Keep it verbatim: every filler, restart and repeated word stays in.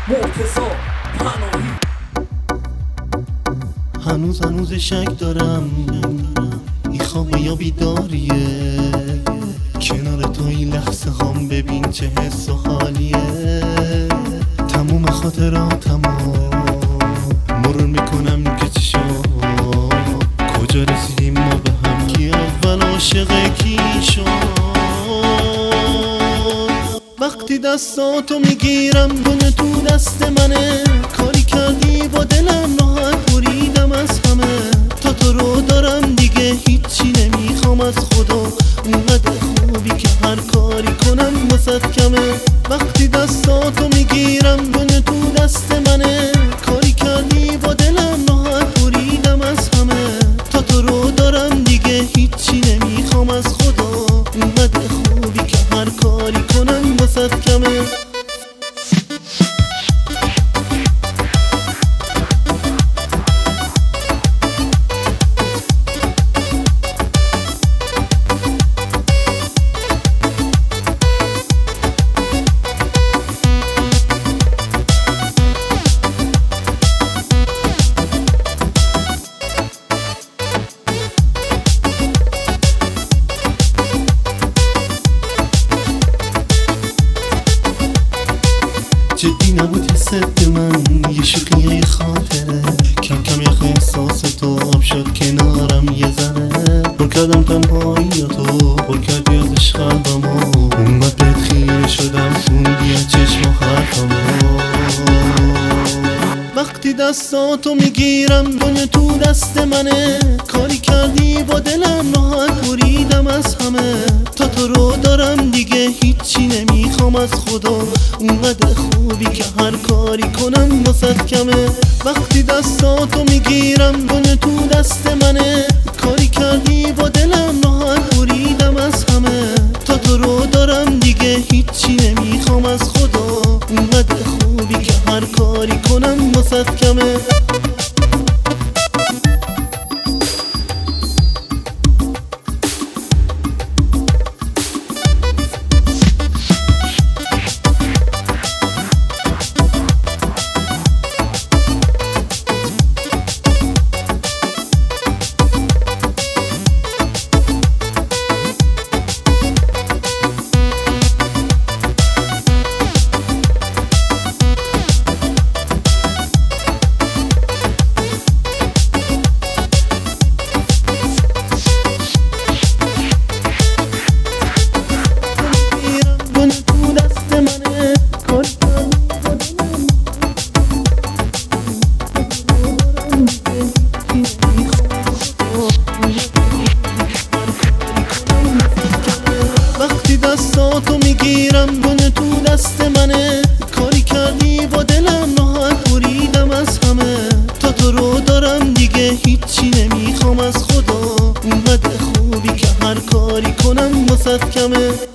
مرتضی پناهی. هنوز هنوز شک دارم این خواب یا بیداریه، کنار تو این لحظه هم ببین چه حس و حالیه. تموم خاطراتم مرور میکنم که چی شد، کجا رسیدیم ما به هم، کی اول عاشق کی شد. وقتی دستاتو میگیرم دنیا تو دست منه، کاری کردی با دلم راحت بریدم از همه. تا تو رو دارم دیگه هیچی نمیخوام از خدا، اونقدر خوبی که هر کاری کنم واسه کمه. وقتی دستاتو میگیرم دنیا تو دست منه، کاری کردی با دلم راحت بریدم از همه. تا تو رو دارم دیگه هیچی نمیخوام از خدا، اونقدر خوبی که هر کاری کنم واسه کمه. جدی نبود حست من، یه شوخی یه خاطره، کم کم یخ احساس تو آب شد کنارم یه ذره. پر کردم تنهاییاتو، پر کردی ازش قلبمو، اونقدر بهت خیره شدم خوندی از چشم و حرفمو. وقتی دستاتو میگیرم دنیا تو دست منه، کاری کردی با دلم راحت بریدم از همه. تا تو رو دارم دیگه هیچی نمیخوام از خدا، اونقدر خوبی که هر کاری کنم واسه کمه. وقتی دستاتو میگیرم دنیا تو دست منه، کاری کردی با دلم راحت بریدم از همه. تا تو رو دارم دیگه هیچی نمیخوام از خدا، اونقدر خوبی که هر کاری کنم واسه کمه. وقتی دستاتو میگیرم دنیا تو دست منه، کاری کردی با دلم راحت بریدم از همه. تا تو رو دارم دیگه هیچی نمیخوام از خدا، اونقدر خوبی که هر کاری کنم واسه کمه.